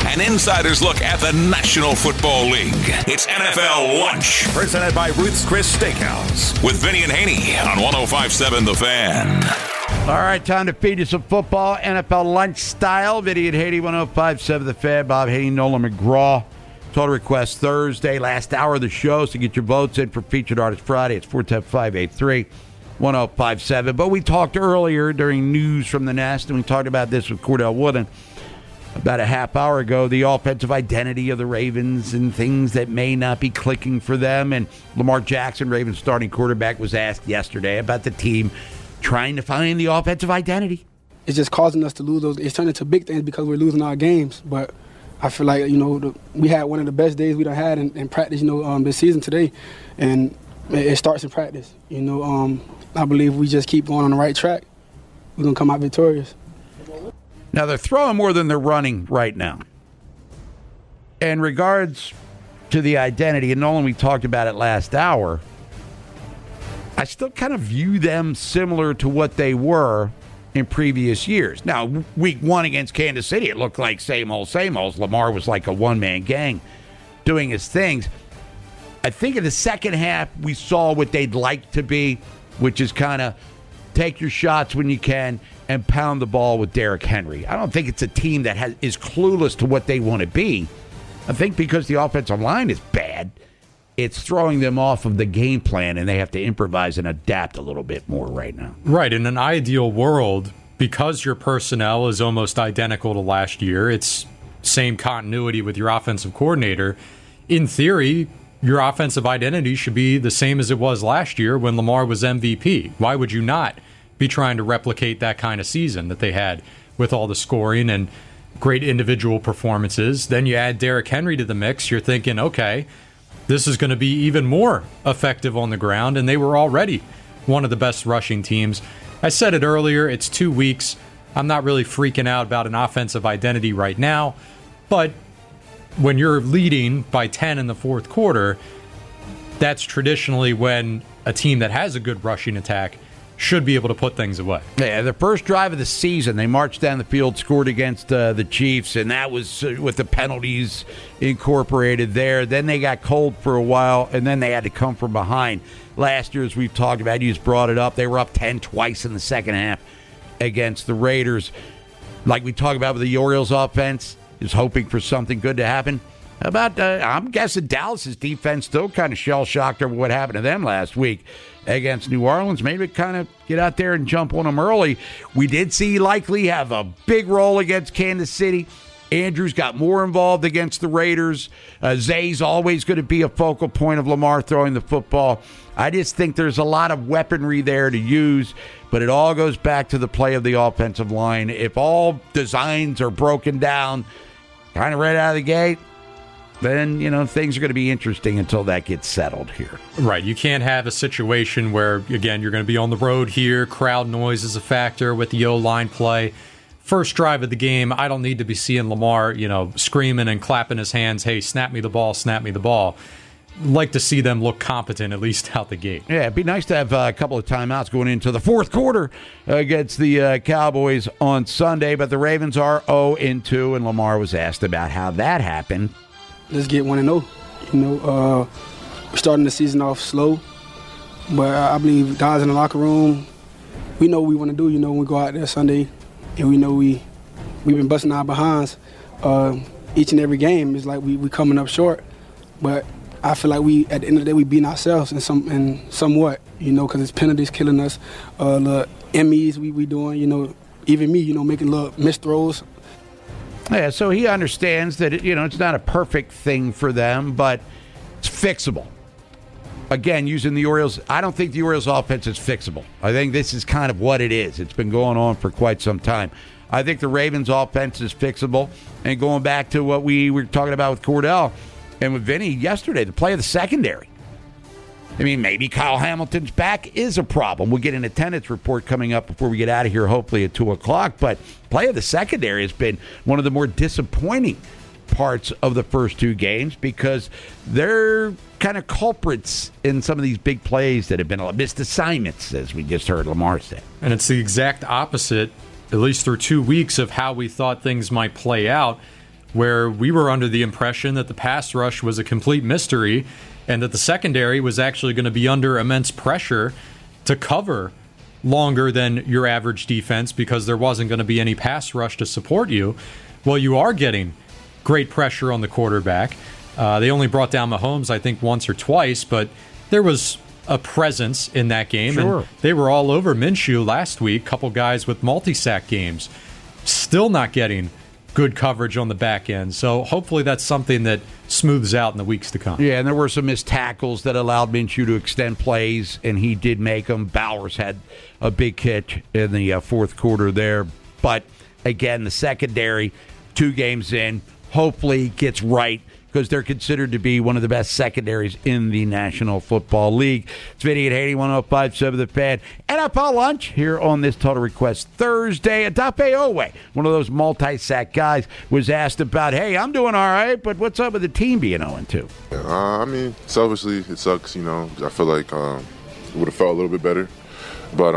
an insider's look at the National Football League. It's NFL Lunch. Presented by Ruth's Chris Steakhouse. With Vinny and Haney on 105.7 The Fan. All right, time to feed you some football, NFL Lunch style. Vinny and Haney, 105.7 The Fan. Bob Haney, Nolan McGraw. Total request Thursday, last hour of the show. So get your votes in for Featured Artist Friday. It's 410-583-1057. But we talked earlier during News from the Nest, and we talked about this with Cordell Wooden about a half hour ago, the offensive identity of the Ravens and things that may not be clicking for them. And Lamar Jackson, Ravens starting quarterback, was asked yesterday about the team trying to find the offensive identity. It's just causing us to lose those. It's turning into big things because we're losing our games. But I feel like, we had one of the best days we done had in practice, this season today. And it starts in practice. I believe we just keep going on the right track, we're going to come out victorious. Now, they're throwing more than they're running right now. In regards to the identity, and Nolan, we talked about it last hour, I still kind of view them similar to what they were in previous years. Now, week one against Kansas City, it looked like same old, same old. Lamar was like a one-man gang doing his things. I think in the second half, we saw what they'd like to be, which is kind of take your shots when you can and pound the ball with Derrick Henry. I don't think it's a team that is clueless to what they want to be. I think because the offensive line is bad, it's throwing them off of the game plan, and they have to improvise and adapt a little bit more right now. Right. In an ideal world, because your personnel is almost identical to last year, it's same continuity with your offensive coordinator. In theory, your offensive identity should be the same as it was last year when Lamar was MVP. Why would you not be trying to replicate that kind of season that they had with all the scoring and great individual performances? Then you add Derrick Henry to the mix. You're thinking, okay, this is going to be even more effective on the ground, and they were already one of the best rushing teams. I said it earlier, it's 2 weeks. I'm not really freaking out about an offensive identity right now, but when you're leading by 10 in the fourth quarter, that's traditionally when a team that has a good rushing attack should be able to put things away. Yeah, the first drive of the season, they marched down the field, scored against the Chiefs, and that was with the penalties incorporated there. Then they got cold for a while, and then they had to come from behind. Last year, as we've talked about, you just brought it up, they were up 10 twice in the second half against the Raiders. Like we talked about with the Orioles offense, is hoping for something good to happen. How about, I'm guessing Dallas's defense still kind of shell-shocked over what happened to them last week against New Orleans. Maybe kind of get out there and jump on them early. We did see Likely have a big role against Kansas City. Andrews got more involved against the Raiders. Zay's always going to be a focal point of Lamar throwing the football. I just think there's a lot of weaponry there to use, but it all goes back to the play of the offensive line. If all designs are broken down kind of right out of the gate, then, things are going to be interesting until that gets settled here. Right. You can't have a situation where, again, you're going to be on the road here. Crowd noise is a factor with the O-line play. First drive of the game, I don't need to be seeing Lamar, screaming and clapping his hands, hey, snap me the ball, snap me the ball. Like to see them look competent, at least out the gate. Yeah, it'd be nice to have a couple of timeouts going into the fourth quarter against the Cowboys on Sunday, but the Ravens are 0-2, and Lamar was asked about how that happened. Let's get 1-0. We're starting the season off slow, but I believe guys in the locker room, we know what we want to do. When we go out there Sunday, and we know we've been busting our behinds each and every game. It's like we coming up short, but I feel like we at the end of the day we beating ourselves in somewhat, because it's penalties killing us, the MEs we doing, even me, making little missed throws. Yeah, so he understands that, it's not a perfect thing for them, but it's fixable. Again, using the Orioles, I don't think the Orioles offense is fixable. I think this is kind of what it is. It's been going on for quite some time. I think the Ravens offense is fixable. And going back to what we were talking about with Cordell and with Vinny yesterday, the play of the secondary. I mean, maybe Kyle Hamilton's back is a problem. We'll get an attendance report coming up before we get out of here, hopefully at 2 o'clock. But play of the secondary has been one of the more disappointing parts of the first two games because they're kind of culprits in some of these big plays that have been missed assignments, as we just heard Lamar say. And it's the exact opposite, at least through 2 weeks, of how we thought things might play out where we were under the impression that the pass rush was a complete mystery and that the secondary was actually going to be under immense pressure to cover longer than your average defense because there wasn't going to be any pass rush to support you. Well, you are getting great pressure on the quarterback. They only brought down Mahomes, I think, once or twice, but there was a presence in that game. Sure. And they were all over Minshew last week, couple guys with multi-sack games. Still not getting good coverage on the back end. So hopefully that's something that smooths out in the weeks to come. Yeah, and there were some missed tackles that allowed Minshew to extend plays, and he did make them. Bowers had a big catch in the fourth quarter there. But, again, the secondary, 2 games in, hopefully gets right because they're considered to be one of the best secondaries in the National Football League. It's Vinny at Haney, 105.7 The Fan. NFL Lunch here on this Total Request Thursday. Odafe Oweh, one of those multi-sack guys, was asked about, hey, I'm doing all right, but what's up with the team being 0-2? I mean, selfishly, it sucks, you know. I feel like it would have felt a little bit better. But,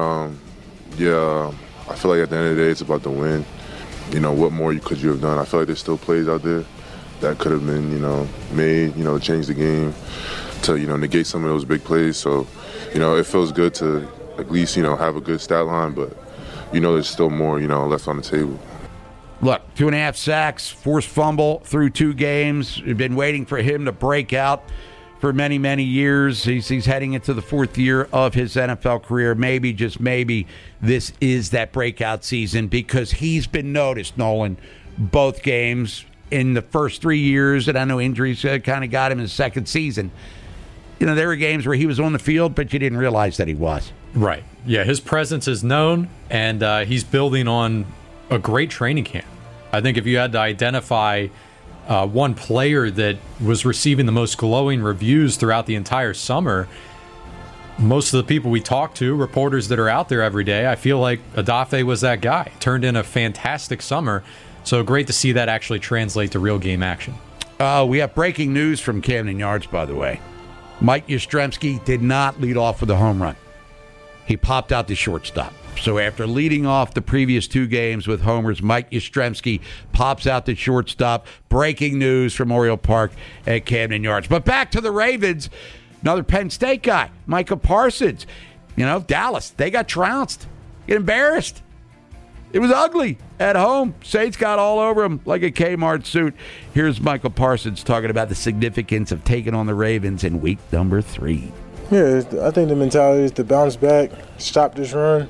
yeah, I feel like at the end of the day, it's about the win. You know, what more could you have done? I feel like there's still plays out there that could have been, you know, made, you know, change the game to, you know, negate some of those big plays. So, you know, it feels good to at least, you know, have a good stat line, but, you know, there's still more, you know, left on the table. Look, 2.5 sacks, forced fumble through 2 games. We've been waiting for him to break out for many, many years. He's heading into the 4th year of his NFL career. Maybe, just maybe, this is that breakout season because he's been noticed, Nolan, both games in the first 3 years, and I know injuries kind of got him in the second season. You know, there were games where he was on the field, but you didn't realize that he was. Right. Yeah, his presence is known, and he's building on a great training camp. I think if you had to identify one player that was receiving the most glowing reviews throughout the entire summer, most of the people we talk to, reporters that are out there every day, I feel like Odafe was that guy. Turned in a fantastic summer. So great to see that actually translate to real game action. We have breaking news from Camden Yards, by the way. Mike Yastrzemski did not lead off with a home run. He popped out the shortstop. So after leading off the previous 2 games with homers, Mike Yastrzemski pops out the shortstop. Breaking news from Oriole Park at Camden Yards. But back to the Ravens. Another Penn State guy, Micah Parsons. You know, Dallas, they got trounced. Get embarrassed. It was ugly at home. Saints got all over him like a Kmart suit. Here's Michael Parsons talking about the significance of taking on the Ravens in week number 3. Yeah, I think the mentality is to bounce back, stop this run,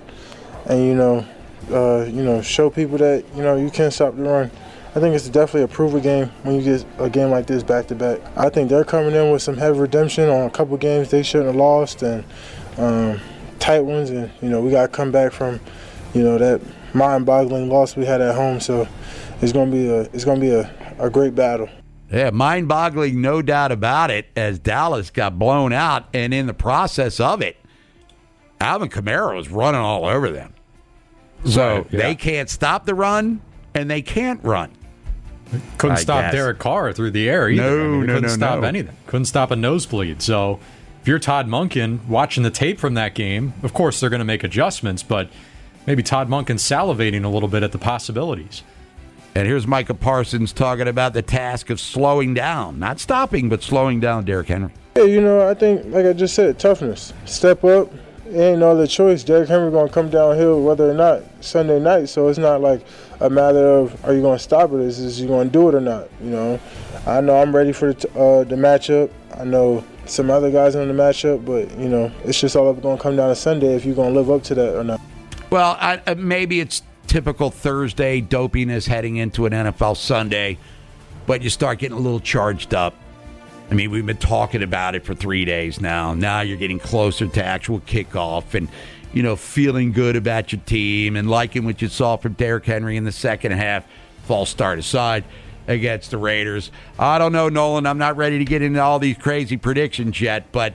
and show people that you can't stop the run. I think it's definitely a prove a game when you get a game like this back to back. I think they're coming in with some heavy redemption on a couple games they shouldn't have lost and tight ones, and we got to come back from that mind-boggling loss we had at home. So it's gonna be a great battle. Yeah, mind-boggling, no doubt about it, as Dallas got blown out, and in the process of it, Alvin Kamara was running all over them. So right, yeah. They can't stop the run, and they can't run. Couldn't I stop guess. Derek Carr through the air either. Couldn't stop anything. Couldn't stop a nosebleed. So if you're Todd Monken watching the tape from that game, of course they're going to make adjustments, but maybe Todd Monken salivating a little bit at the possibilities. And here's Micah Parsons talking about the task of slowing down. Not stopping, but slowing down Derrick Henry. Yeah, I think, like I just said, toughness. Step up. Ain't no other choice. Derrick Henry going to come downhill whether or not Sunday night. So it's not like a matter of are you going to stop it. It's just you going to do it or not. I know I'm ready for the matchup. I know some other guys in the matchup, but, it's just all going to come down to Sunday if you're going to live up to that or not. Well, maybe it's typical Thursday dopiness heading into an NFL Sunday, but you start getting a little charged up. I mean, we've been talking about it for 3 days now. Now you're getting closer to actual kickoff and, feeling good about your team and liking what you saw from Derrick Henry in the second half. False start aside against the Raiders. I don't know, Nolan. I'm not ready to get into all these crazy predictions yet, but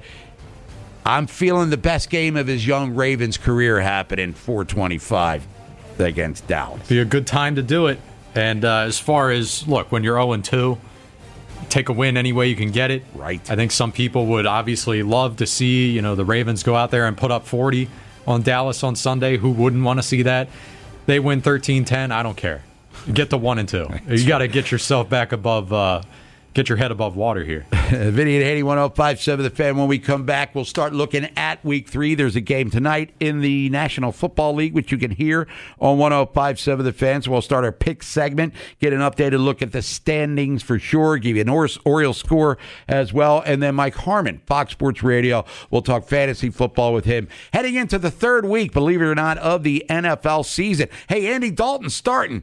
I'm feeling the best game of his young Ravens career happening 425 against Dallas. Be a good time to do it. And as far as, look, when you're 0-2, take a win any way you can get it. Right. I think some people would obviously love to see, the Ravens go out there and put up 40 on Dallas on Sunday. Who wouldn't want to see that? They win 13-10. I don't care. Get to 1 and 2. You got to get yourself back above. Get your head above water here. Vinny and Haney, 105.7 The Fan. When we come back, we'll start looking at Week 3. There's a game tonight in the National Football League, which you can hear on 105.7 The Fan. So we'll start our pick segment, get an updated look at the standings for sure, give you an Orioles score as well. And then Mike Harmon, Fox Sports Radio, we'll talk fantasy football with him. Heading into the third week, believe it or not, of the NFL season. Hey, Andy Dalton starting.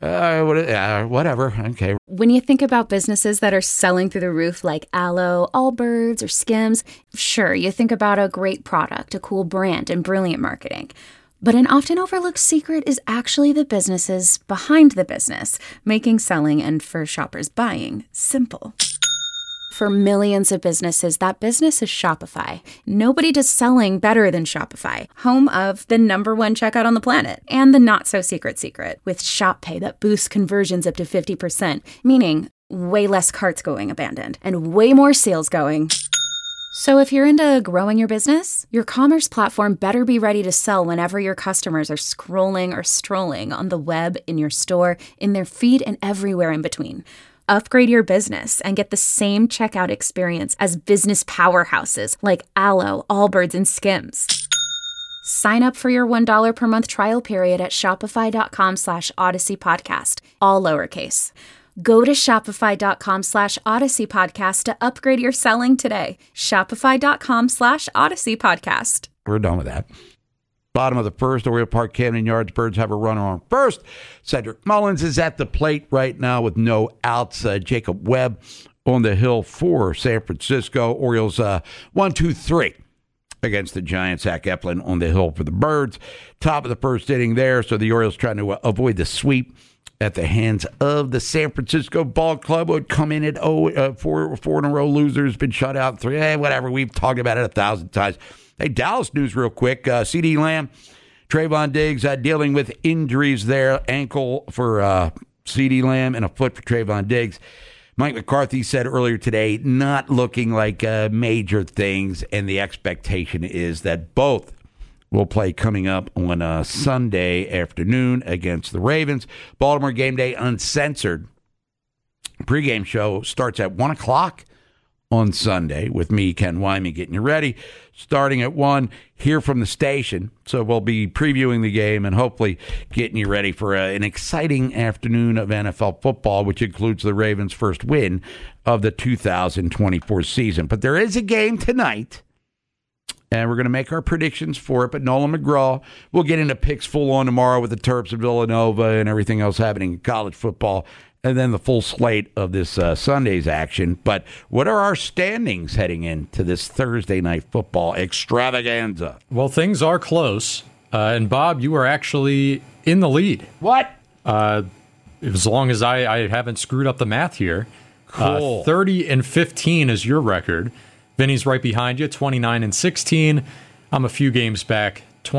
Whatever. Okay. When you think about businesses that are selling through the roof like Aloe, Allbirds, or Skims, sure, you think about a great product, a cool brand, and brilliant marketing. But an often overlooked secret is actually the businesses behind the business, making selling and, for shoppers, buying simple. For millions of businesses, that business is Shopify. Nobody does selling better than Shopify, home of the #1 checkout on the planet, and the not-so-secret secret, with Shop Pay that boosts conversions up to 50%, meaning way less carts going abandoned, and way more sales going. So if you're into growing your business, your commerce platform better be ready to sell whenever your customers are scrolling or strolling on the web, in your store, in their feed, and everywhere in between. Upgrade your business and get the same checkout experience as business powerhouses like Aloe, Allbirds, and Skims. Sign up for your $1 per month trial period at shopify.com/Odyssey Podcast, all lowercase. Go to shopify.com/Odyssey Podcast to upgrade your selling today. Shopify.com/Odyssey Podcast. We're done with that. Bottom of the first, Oriole Park, Camden Yards. Birds have a runner on first. Cedric Mullins is at the plate right now with no outs. Jacob Webb on the hill for San Francisco. Orioles 1-2-3 against the Giants. Zach Eflin on the hill for the Birds. Top of the first inning there, so the Orioles trying to avoid the sweep at the hands of the San Francisco Ball Club. Would come in at four in a row losers, been shut out in 3. Whatever, we've talked about it 1,000 times. Hey, Dallas news real quick. CeeDee Lamb, Trayvon Diggs dealing with injuries there. Ankle for CeeDee Lamb and a foot for Trayvon Diggs. Mike McCarthy said earlier today, not looking like major things, and the expectation is that both will play coming up on Sunday afternoon against the Ravens. Baltimore Game Day Uncensored pregame show starts at 1 o'clock on Sunday with me, Ken Wyman, getting you ready. Starting at 1, here from the station. So we'll be previewing the game and hopefully getting you ready for an exciting afternoon of NFL football, which includes the Ravens' first win of the 2024 season. But there is a game tonight, and we're going to make our predictions for it. But Nolan McGraw will get into picks full on tomorrow with the Terps of Villanova and everything else happening in college football, and then the full slate of this Sunday's action. But what are our standings heading into this Thursday night football extravaganza? Well, things are close. And, Bob, you are actually in the lead. What? As long as I haven't screwed up the math here. Cool. 30-15 is your record. Vinny's right behind you, 29-16. I'm a few games back,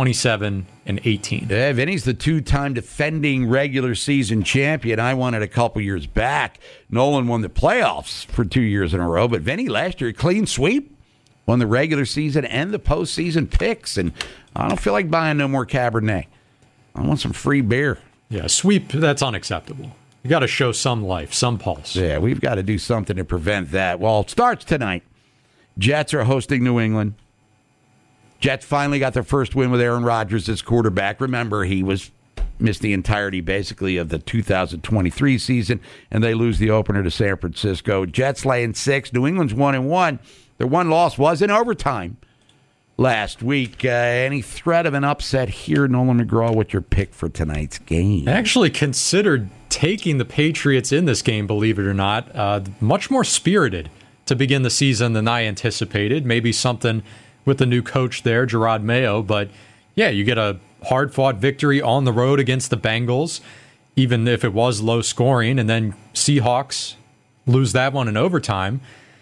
27-18. Yeah, Vinny's the two-time defending regular season champion. I won it a couple years back. Nolan won the playoffs for 2 years in a row, but Vinny last year, clean sweep, won the regular season and the postseason picks, and I don't feel like buying no more Cabernet. I want some free beer. Yeah, sweep, that's unacceptable. You got to show some life, some pulse. Yeah, we've got to do something to prevent that. Well, it starts tonight. Jets are hosting New England. Jets finally got their first win with Aaron Rodgers as quarterback. Remember, he missed the entirety, basically, of the 2023 season, and they lose the opener to San Francisco. Jets laying 6. New England's 1-1. Their one loss was in overtime last week. Any threat of an upset here, Nolan McGraw? What's your pick for tonight's game? I actually considered taking the Patriots in this game, believe it or not. Much more spirited to begin the season than I anticipated. Maybe something with the new coach there, Gerard Mayo. But, yeah, you get a hard-fought victory on the road against the Bengals, even if it was low scoring, and then Seahawks lose that one in overtime.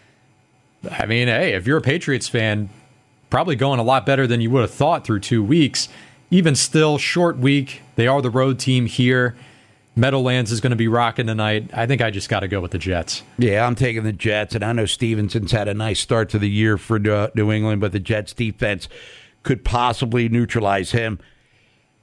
I mean, hey, if you're a Patriots fan, probably going a lot better than you would have thought through 2 weeks. Even still, short week. They are the road team here. Meadowlands is going to be rocking tonight. I think I just got to go with the Jets. Yeah, I'm taking the Jets, and I know Stevenson's had a nice start to the year for New England, but the Jets defense could possibly neutralize him.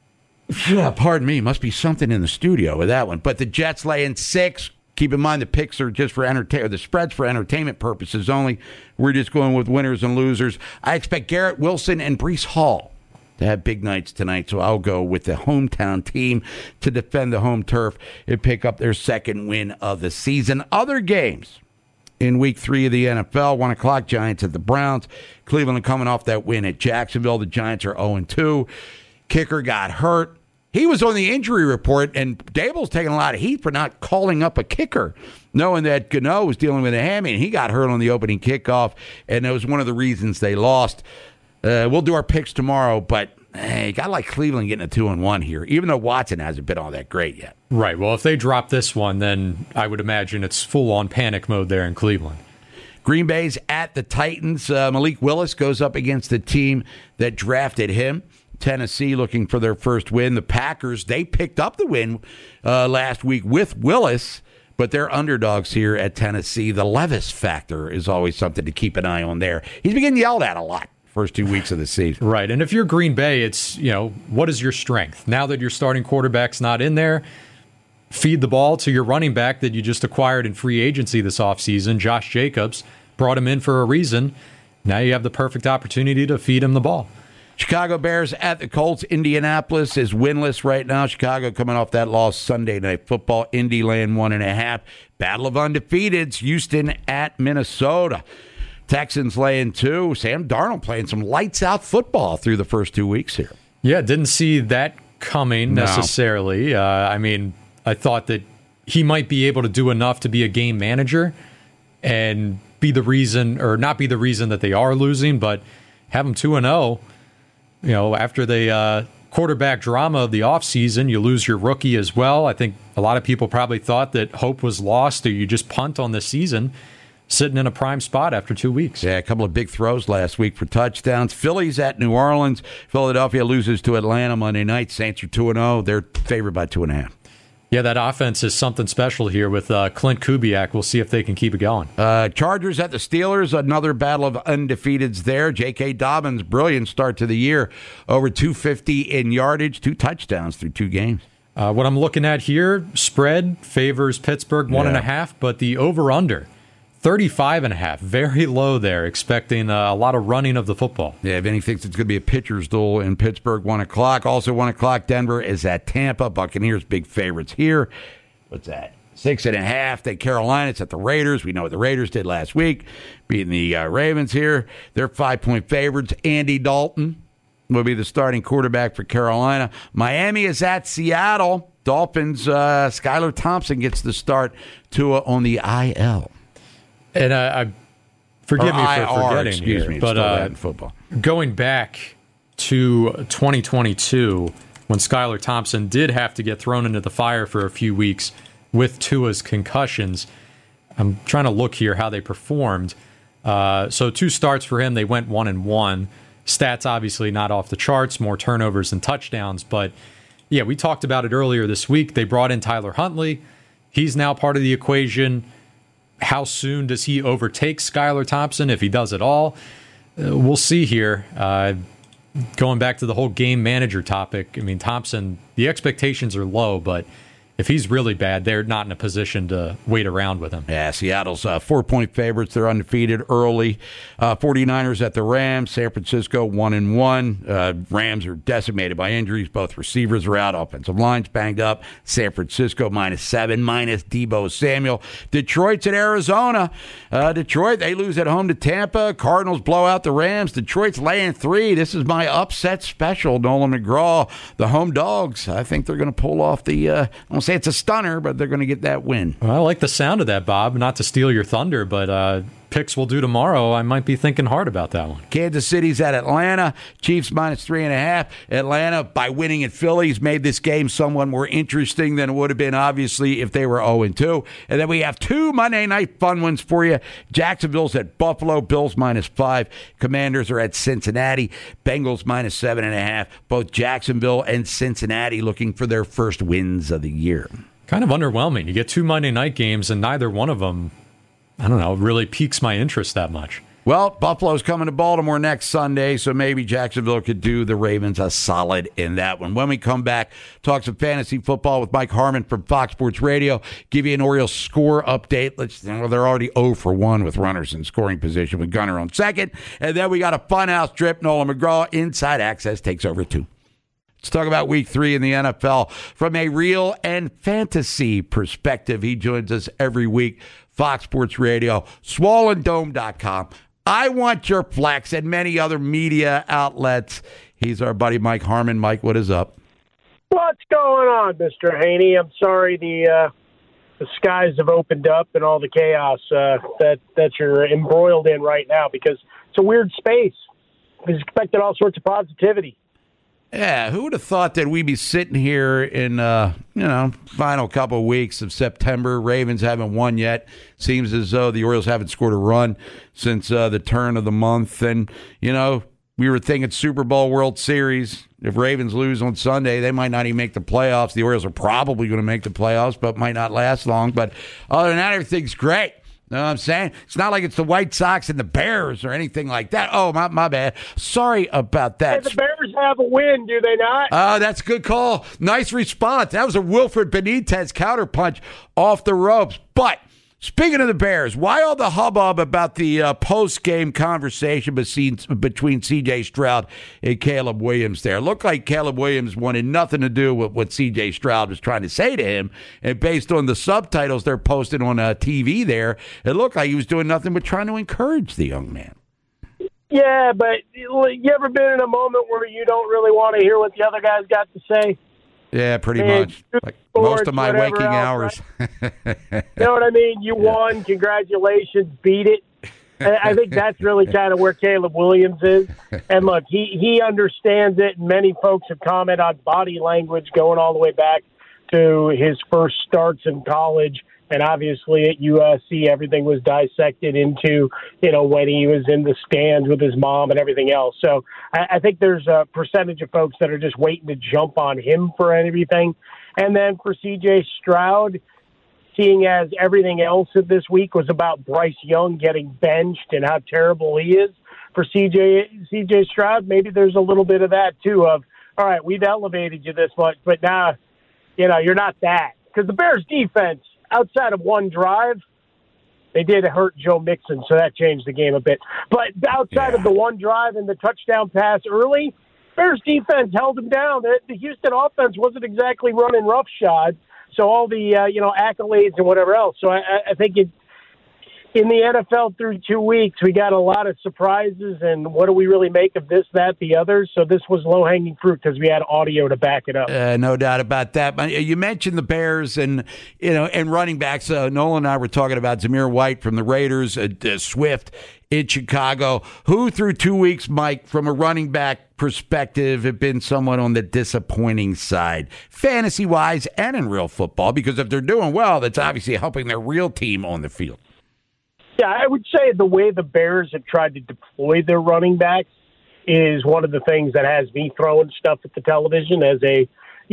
Pardon me, must be something in the studio with that one. But the Jets laying 6. Keep in mind the picks are just for the spreads for entertainment purposes only. We're just going with winners and losers. I expect Garrett Wilson and Breece Hall to have big nights tonight, so I'll go with the hometown team to defend the home turf and pick up their second win of the season. Other games in Week 3 of the NFL, 1 o'clock, Giants at the Browns. Cleveland coming off that win at Jacksonville. The Giants are 0-2. Kicker got hurt. He was on the injury report, and Dable's taking a lot of heat for not calling up a kicker, knowing that Gano was dealing with a hammy, and he got hurt on the opening kickoff, and that was one of the reasons they lost. We'll do our picks tomorrow, but you got to like Cleveland getting a 2-1 here, even though Watson hasn't been all that great yet. Right. Well, if they drop this one, then I would imagine it's full-on panic mode there in Cleveland. Green Bay's at the Titans. Malik Willis goes up against the team that drafted him. Tennessee looking for their first win. The Packers, they picked up the win last week with Willis, but they're underdogs here at Tennessee. The Levis factor is always something to keep an eye on there. He's been getting yelled at a lot first 2 weeks of the season. Right, and if you're Green Bay, it's, what is your strength? Now that your starting quarterback's not in there, feed the ball to your running back that you just acquired in free agency this offseason, Josh Jacobs. Brought him in for a reason. Now you have the perfect opportunity to feed him the ball. Chicago Bears at the Colts. Indianapolis is winless right now. Chicago coming off that loss Sunday Night Football. Indy laying 1.5. Battle of undefeateds. Houston at Minnesota. Texans laying 2. Sam Darnold playing some lights-out football through the first 2 weeks here. Yeah, didn't see that coming necessarily. I thought that he might be able to do enough to be a game manager and be the reason, or not be the reason that they are losing, but have them 2-0. After the quarterback drama of the offseason, you lose your rookie as well. I think a lot of people probably thought that hope was lost, or you just punt on the season, sitting in a prime spot after 2 weeks. Yeah, a couple of big throws last week for touchdowns. Phillies at New Orleans. Philadelphia loses to Atlanta Monday night. Saints are 2-0. They're favored by 2.5. Yeah, that offense is something special here with Clint Kubiak. We'll see if they can keep it going. Chargers at the Steelers, another battle of undefeateds there. J.K. Dobbins, brilliant start to the year. Over 250 in yardage, 2 touchdowns through 2 games. What I'm looking at here, spread favors Pittsburgh 1.5, but the over-under, 35.5, very low there, expecting a lot of running of the football. Yeah, if anything, it's going to be a pitcher's duel in Pittsburgh, 1 o'clock. Also 1 o'clock, Denver is at Tampa. Buccaneers, big favorites here. What's that? 6.5. Then Carolina, it's at the Raiders. We know what the Raiders did last week, beating the Ravens here. They're 5-point favorites. Andy Dalton will be the starting quarterback for Carolina. Miami is at Seattle. Dolphins, Skylar Thompson gets the start. Tua on the IL. And forgive me for forgetting here, but football. Going back to 2022, when Skylar Thompson did have to get thrown into the fire for a few weeks with Tua's concussions, I'm trying to look here how they performed. So 2 starts for him. They went 1-1. Stats obviously not off the charts, more turnovers than touchdowns. But, yeah, we talked about it earlier this week. They brought in Tyler Huntley. He's now part of the equation. How soon does he overtake Skylar Thompson, if he does at all? We'll see here. Going back to the whole game manager topic, I mean, Thompson, the expectations are low, but if he's really bad, they're not in a position to wait around with him. Yeah, Seattle's 4-point favorites. They're undefeated early. 49ers at the Rams. San Francisco 1-1. Rams are decimated by injuries. Both receivers are out. Offensive line's banged up. San Francisco -7, minus Deebo Samuel. Detroit's at Arizona. Detroit, they lose at home to Tampa. Cardinals blow out the Rams. Detroit's laying 3. This is my upset special. Nolan McGraw, the home dogs. I think they're going to pull off the, I won't say it's a stunner, but they're going to get that win. Well, I like the sound of that, Bob. Not to steal your thunder, but picks we'll do tomorrow. I might be thinking hard about that one. Kansas City's at Atlanta. Chiefs -3.5. Atlanta, by winning at Phillies, made this game somewhat more interesting than it would have been, obviously, if they were 0-2. And then we have 2 Monday night fun ones for you. Jacksonville's at Buffalo. Bills -5. Commanders are at Cincinnati. Bengals -7.5. Both Jacksonville and Cincinnati looking for their first wins of the year. Kind of underwhelming. You get 2 Monday night games, and neither one of them, I don't know, really piques my interest that much. Well, Buffalo's coming to Baltimore next Sunday, so maybe Jacksonville could do the Ravens a solid in that one. When we come back, talk some fantasy football with Mike Harmon from Fox Sports Radio, give you an Orioles score update. They're already 0 for 1 with runners in scoring position with Gunnar on second. And then we got a funhouse trip. Nolan McGraw, Inside Access, takes over 2. Let's talk about week 3 in the NFL from a real and fantasy perspective. He joins us every week. Fox Sports Radio, swollendome.com. I Want Your Flex, and many other media outlets. He's our buddy Mike Harmon. Mike, what is up? What's going on, Mr. Haney? I'm sorry the skies have opened up and all the chaos that you're embroiled in right now, because it's a weird space. I was expecting all sorts of positivity. Yeah, who would have thought that we'd be sitting here in, final couple of weeks of September. Ravens haven't won yet. Seems as though the Orioles haven't scored a run since the turn of the month. And, we were thinking Super Bowl, World Series. If Ravens lose on Sunday, they might not even make the playoffs. The Orioles are probably going to make the playoffs, but might not last long. But other than that, everything's great. You know what I'm saying? It's not like it's the White Sox and the Bears or anything like that. Oh, my bad. Sorry about that. Hey, the Bears have a win, do they not? Oh, that's a good call. Nice response. That was a Wilfred Benitez counterpunch off the ropes. But speaking of the Bears, why all the hubbub about the post-game conversation between C.J. Stroud and Caleb Williams there? It looked like Caleb Williams wanted nothing to do with what C.J. Stroud was trying to say to him. And based on the subtitles they're posting on TV there, it looked like he was doing nothing but trying to encourage the young man. Yeah, but you ever been in a moment where you don't really want to hear what the other guy's got to say? Yeah, pretty much. Like most of my waking hours. Right? You know what I mean? You won. Congratulations. Beat it. I think that's really kind of where Caleb Williams is. And look, he understands it. Many folks have commented on body language going all the way back to his first starts in college. And obviously at USC, everything was dissected into, when he was in the stands with his mom and everything else. So I think there's a percentage of folks that are just waiting to jump on him for everything. And then for C.J. Stroud, seeing as everything else this week was about Bryce Young getting benched and how terrible he is, for C.J. Stroud, maybe there's a little bit of that too of, all right, we've elevated you this much, but now, you're not that. Because the Bears defense, outside of one drive, they did hurt Joe Mixon, so that changed the game a bit. But outside of the one drive and the touchdown pass early, Bears defense held them down. The Houston offense wasn't exactly running roughshod, so all the accolades and whatever else. So I think in the NFL through 2 weeks, we got a lot of surprises, and what do we really make of this, that, the other? So this was low-hanging fruit because we had audio to back it up. No doubt about that. You mentioned the Bears and running backs. Nolan and I were talking about Zamir White from the Raiders, Swift in Chicago. Who through 2 weeks, Mike, from a running back perspective, have been somewhat on the disappointing side, fantasy-wise and in real football? Because if they're doing well, that's obviously helping their real team on the field. Yeah, I would say the way the Bears have tried to deploy their running backs is one of the things that has me throwing stuff at the television as an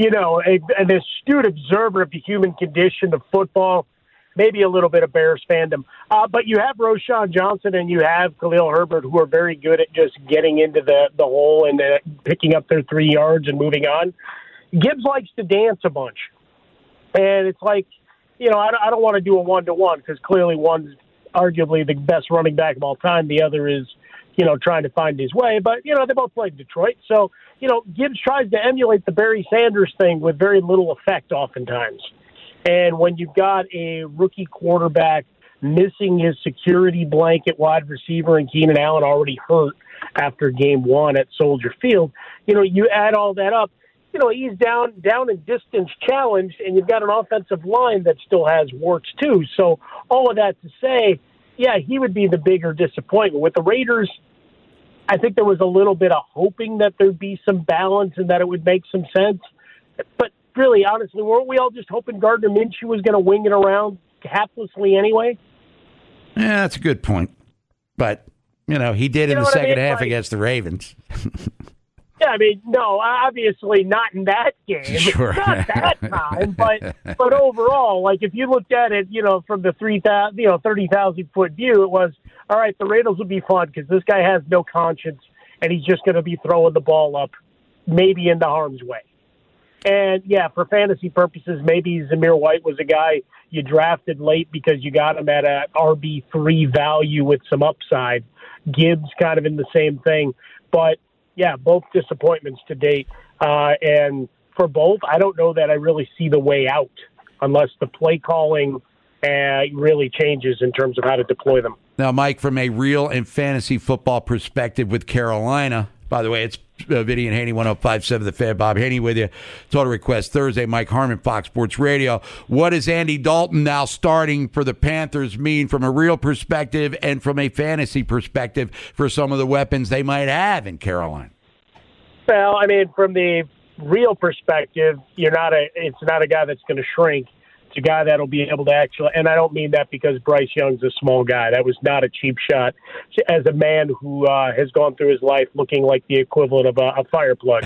astute observer of the human condition of football, maybe a little bit of Bears fandom. But you have Roschon Johnson and you have Khalil Herbert, who are very good at just getting into the hole and picking up their 3 yards and moving on. Gibbs likes to dance a bunch. And it's like, I don't want to do a one-to-one because clearly one's arguably the best running back of all time. The other is, trying to find his way. But, they both played Detroit. So, Gibbs tries to emulate the Barry Sanders thing with very little effect oftentimes. And when you've got a rookie quarterback missing his security blanket wide receiver and Keenan Allen already hurt after game 1 at Soldier Field, you add all that up. He's down in distance challenged, and you've got an offensive line that still has warts too. So all of that to say, yeah, he would be the bigger disappointment. With the Raiders, I think there was a little bit of hoping that there'd be some balance and that it would make some sense. But really, honestly, weren't we all just hoping Gardner Minshew was going to wing it around haplessly anyway? Yeah, that's a good point. But, he did in the second half against the Ravens. Yeah, I mean, no, obviously not in that game, Sure. not that time, but overall, like if you looked at it, from the 30,000 foot view, it was all right. The Raiders would be fun because this guy has no conscience and he's just going to be throwing the ball up, maybe into harm's way. And yeah, for fantasy purposes, maybe Zamir White was a guy you drafted late because you got him at a RB3 value with some upside. Gibbs kind of in the same thing, but. Yeah, both disappointments to date. And for both, I don't know that I really see the way out unless the play calling really changes in terms of how to deploy them. Now, Mike, from a real and fantasy football perspective with Carolina, by the way, it's Vinny and Haney, 105.7 The Fan. Bob Haney with you. Total Request Thursday. Mike Harmon, Fox Sports Radio. What does Andy Dalton now starting for the Panthers mean from a real perspective and from a fantasy perspective for some of the weapons they might have in Carolina? Well, I mean, from the real perspective, it's not a guy that's going to shrink. It's a guy that'll be able to actually, and I don't mean that because Bryce Young's a small guy. That was not a cheap shot. As a man who has gone through his life looking like the equivalent of a fire plug.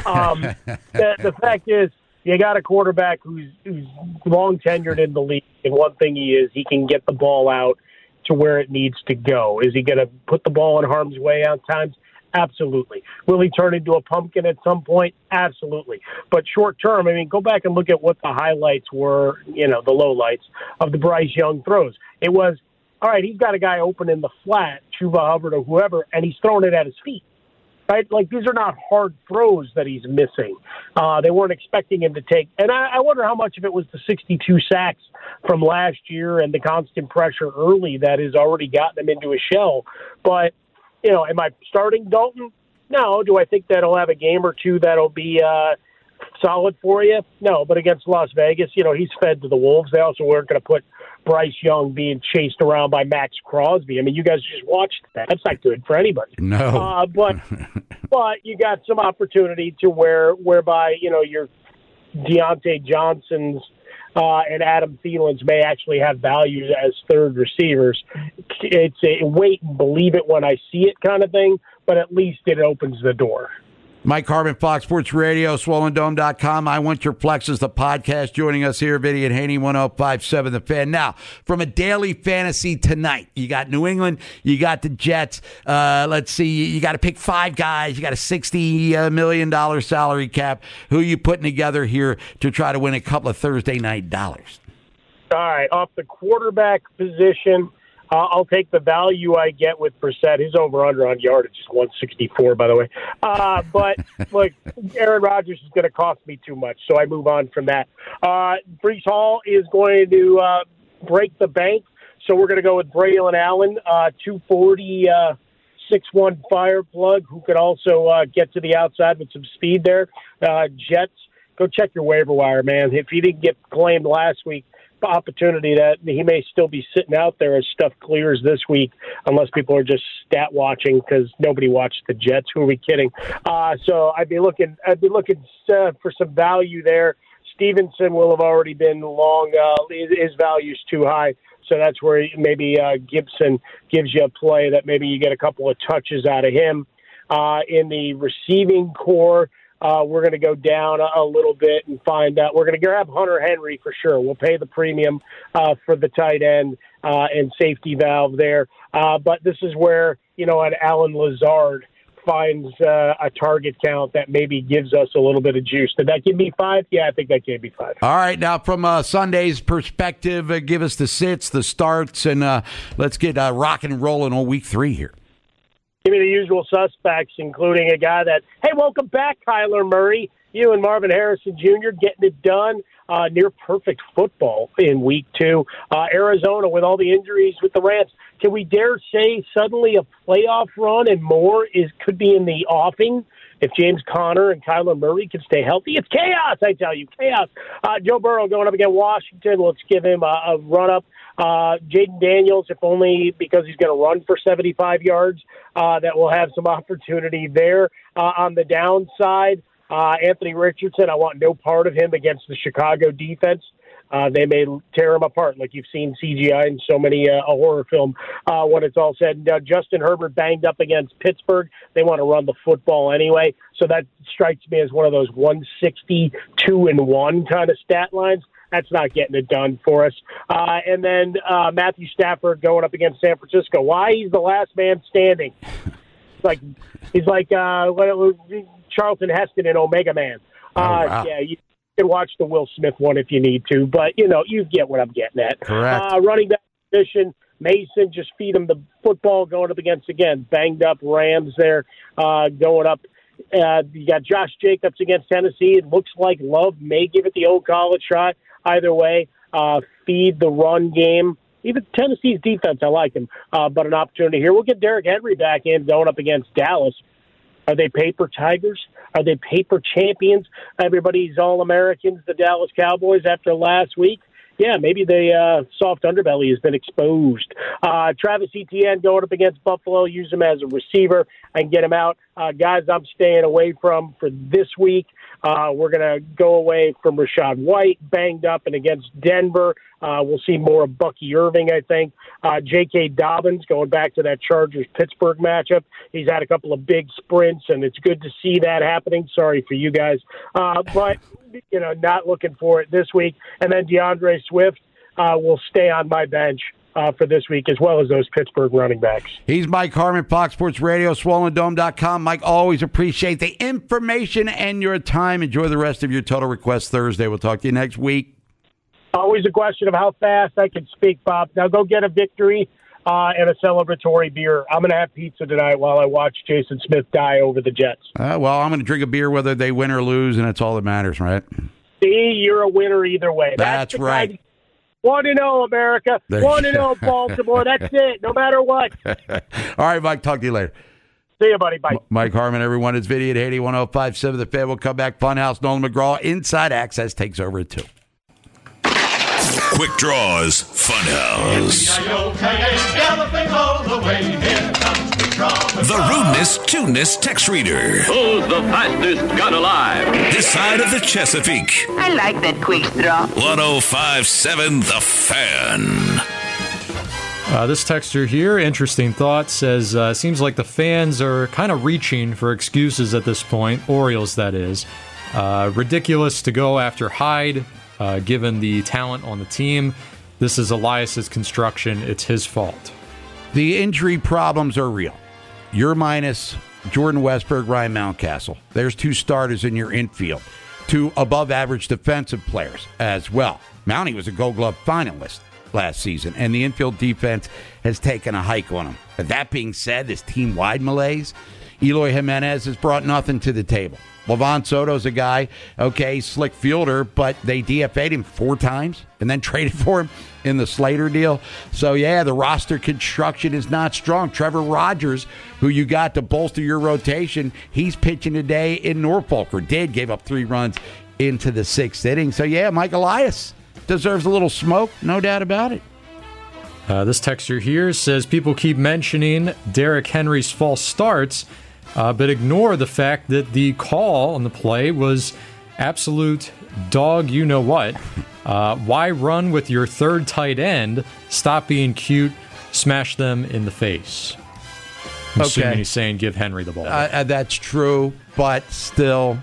The fact is, you got a quarterback who's long tenured in the league, and one thing he can get the ball out to where it needs to go. Is he going to put the ball in harm's way at times? Absolutely. Will he turn into a pumpkin at some point? Absolutely. But short term, I mean, go back and look at what the highlights were, the lowlights of the Bryce Young throws. It was, all right, he's got a guy open in the flat, Chuba Hubbard or whoever, and he's throwing it at his feet. Right? Like, these are not hard throws that he's missing. They weren't expecting him to take. And I wonder how much of it was the 62 sacks from last year and the constant pressure early that has already gotten him into a shell. But, am I starting Dalton? No. Do I think that he'll have a game or two that'll be solid for you? No. But against Las Vegas, he's fed to the Wolves. They also weren't going to put Bryce Young being chased around by Max Crosby. I mean, you guys just watched that. That's not good for anybody. No. But you got some opportunity to whereby, your Deontay Johnsons and Adam Thielens may actually have value as third receivers. It's a wait and believe it when I see it kind of thing, but at least it opens the door. Mike Harmon, Fox Sports Radio, SwollenDome.com. I Want Your Plexus, the podcast. Joining us here, Vinny and Haney, 105.7 The Fan. Now, from a daily fantasy tonight, you got New England, you got the Jets. Let's see, you got to pick five guys. You got a $60 million salary cap. Who are you putting together here to try to win a couple of Thursday night dollars? All right, off the quarterback position, I'll take the value I get with Brissett. His over-under on yardage is 164, by the way. But, look, Aaron Rodgers is going to cost me too much, so I move on from that. Breece Hall is going to break the bank, so we're going to go with Braylon Allen, 240, 6'1" fire plug, who could also get to the outside with some speed there. Jets, go check your waiver wire, man. If he didn't get claimed last week, opportunity that he may still be sitting out there as stuff clears this week, unless people are just stat watching because nobody watched the Jets. Who are we kidding? So I'd be looking for some value there. Stevenson will have already been long. His value's too high. So that's where maybe Gibson gives you a play that maybe you get a couple of touches out of him. In the receiving core, we're going to go down a little bit and find out. We're going to grab Hunter Henry for sure. We'll pay the premium for the tight end and safety valve there. But this is where, an Alan Lazard finds a target count that maybe gives us a little bit of juice. Did that give me 5? Yeah, I think that gave me 5. All right. Now, from Sunday's perspective, give us the sits, the starts, and let's get rocking and rolling on week 3 here. Give me the usual suspects, including a guy that, hey, welcome back, Kyler Murray. You and Marvin Harrison Jr. getting it done. Near perfect football in week 2. Arizona with all the injuries with the Rams. Can we dare say suddenly a playoff run and more could be in the offing if James Conner and Kyler Murray can stay healthy? It's chaos, I tell you, chaos. Joe Burrow going up against Washington. Let's give him a run-up. Jaden Daniels, if only because he's going to run for 75 yards, that will have some opportunity there. On the downside, Anthony Richardson, I want no part of him against the Chicago defense. They may tear them apart like you've seen CGI in so many a horror film when it's all said and done. Justin Herbert banged up against Pittsburgh. They want to run the football anyway. So that strikes me as one of those 162-1 kind of stat lines. That's not getting it done for us. And then Matthew Stafford going up against San Francisco. Why? He's the last man standing. He's like Charlton Heston in Omega Man. Wow. Yeah, you can watch the Will Smith one if you need to, but you get what I'm getting at. Correct. Running back position, Mason, just feed him the football going up against, again, banged up Rams there going up. You got Josh Jacobs against Tennessee. It looks like Love may give it the old college shot. Either way, feed the run game. Even Tennessee's defense, I like them, but an opportunity here. We'll get Derrick Henry back in going up against Dallas. Are they paper Tigers? Are they paper champions? Everybody's All-Americans, the Dallas Cowboys, after last week. Yeah, maybe the soft underbelly has been exposed. Travis Etienne going up against Buffalo, use him as a receiver and get him out. Guys I'm staying away from for this week. We're going to go away from Rashad White, banged up, and against Denver. We'll see more of Bucky Irving, I think. J.K. Dobbins, going back to that Chargers-Pittsburgh matchup. He's had a couple of big sprints, and it's good to see that happening. Sorry for you guys. But, not looking for it this week. And then DeAndre Swift will stay on my bench for this week, as well as those Pittsburgh running backs. He's Mike Harmon, Fox Sports Radio, SwollenDome.com. Mike, always appreciate the information and your time. Enjoy the rest of your Total Request Thursday. We'll talk to you next week. Always a question of how fast I can speak, Bob. Now go get a victory and a celebratory beer. I'm going to have pizza tonight while I watch Jason Smith die over the Jets. Well, I'm going to drink a beer whether they win or lose, and that's all that matters, right? See, you're a winner either way. That's right. 1-0, America. 1-0, Baltimore. That's it, no matter what. All right, Mike, talk to you later. See you, buddy. Bye. Mike Harmon, everyone. It's video at 81.057 The Fan. We'll come back. Funhouse, Nolan McGraw. Inside Access takes over at 2. Quick Draws Funhouse. The Rudeness Tuneness Text Reader. Who's the fastest gun alive? This side of the Chesapeake. I like that quick straw. 105.7 The Fan. This texter here, interesting thought, says, seems like the fans are kind of reaching for excuses at this point, Orioles that is. Ridiculous to go after Hyde, given the talent on the team. This is Elias's construction. It's his fault. The injury problems are real. You're minus Jordan Westburg, Ryan Mountcastle. There's 2 starters in your infield. 2 above-average defensive players as well. Mountie was a Gold Glove finalist last season, and the infield defense has taken a hike on him. But that being said, this team-wide malaise, Eloy Jimenez has brought nothing to the table. Levon Soto's a guy, slick fielder, but they DFA'd him 4 times and then traded for him in the Slater deal. So, the roster construction is not strong. Trevor Rogers, who you got to bolster your rotation, he's pitching today in Norfolk, or gave up 3 runs into the 6th inning. So, Mike Elias deserves a little smoke, no doubt about it. This texter here says people keep mentioning Derrick Henry's false starts, but ignore the fact that the call on the play was absolute dog you-know-what. Why run with your 3rd tight end? Stop being cute. Smash them in the face. I'm assuming he's saying give Henry the ball. That's true, but still,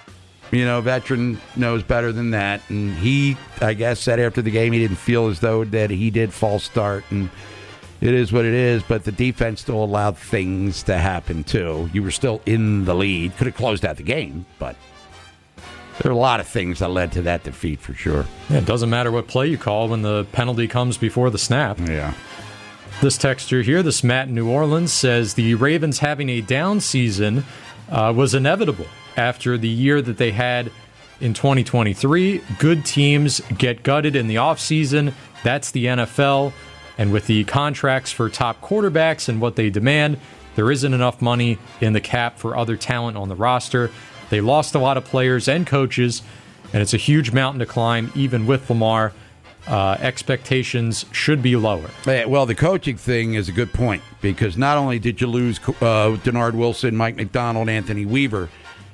veteran knows better than that. And he, I guess, said after the game he didn't feel as though that he did false start. And it is what it is, but the defense still allowed things to happen, too. You were still in the lead. Could have closed out the game, but there are a lot of things that led to that defeat for sure. Yeah, it doesn't matter what play you call when the penalty comes before the snap. Yeah. This texter here, this Matt in New Orleans, says the Ravens having a down season was inevitable after the year that they had in 2023. Good teams get gutted in the offseason. That's the NFL. And with the contracts for top quarterbacks and what they demand, there isn't enough money in the cap for other talent on the roster. They lost a lot of players and coaches, and it's a huge mountain to climb, even with Lamar. Expectations should be lower. Well, the coaching thing is a good point, because not only did you lose Denard Wilson, Mike McDonald, Anthony Weaver,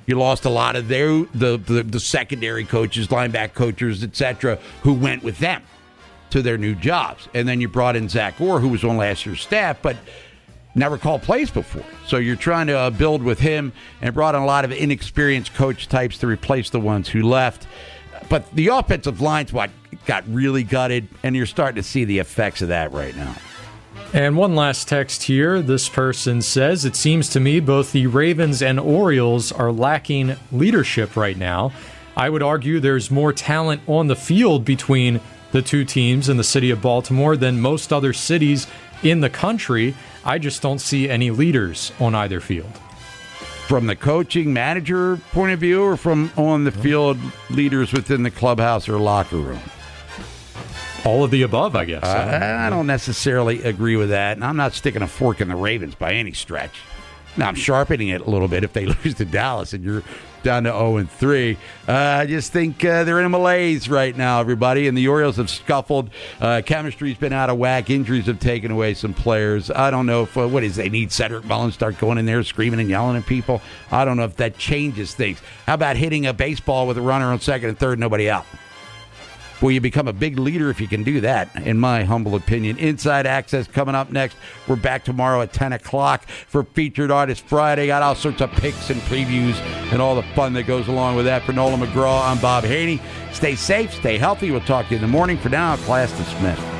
You lost a lot of the secondary coaches, linebacker coaches, etc., who went with them to their new jobs. And then you brought in Zach Orr, who was on last year's staff, but never called plays before. So you're trying to build with him, and brought in a lot of inexperienced coach types to replace the ones who left. But the offensive line's what got really gutted, and you're starting to see the effects of that right now. And one last text here. This person says, it seems to me both the Ravens and Orioles are lacking leadership right now. I would argue there's more talent on the field between the two teams in the city of Baltimore than most other cities in the country. I just don't see any leaders on either field. From the coaching manager point of view, or from on the field leaders within the clubhouse or locker room? All of the above, I guess. I don't necessarily agree with that, and I'm not sticking a fork in the Ravens by any stretch. Now, I'm sharpening it a little bit if they lose to Dallas and you're down to 0-3. I just think they're in a malaise right now, everybody, and the Orioles have scuffled. Chemistry's been out of whack. Injuries have taken away some players. I don't know if, they need Cedric Mullins start going in there screaming and yelling at people? I don't know if that changes things. How about hitting a baseball with a runner on second and third, nobody out? Well, you become a big leader if you can do that, in my humble opinion. Inside Access coming up next. We're back tomorrow at 10 o'clock for Featured Artist Friday. Got all sorts of picks and previews and all the fun that goes along with that. For Nolan McGraw, I'm Bob Haney. Stay safe, stay healthy. We'll talk to you in the morning. For now, class dismissed.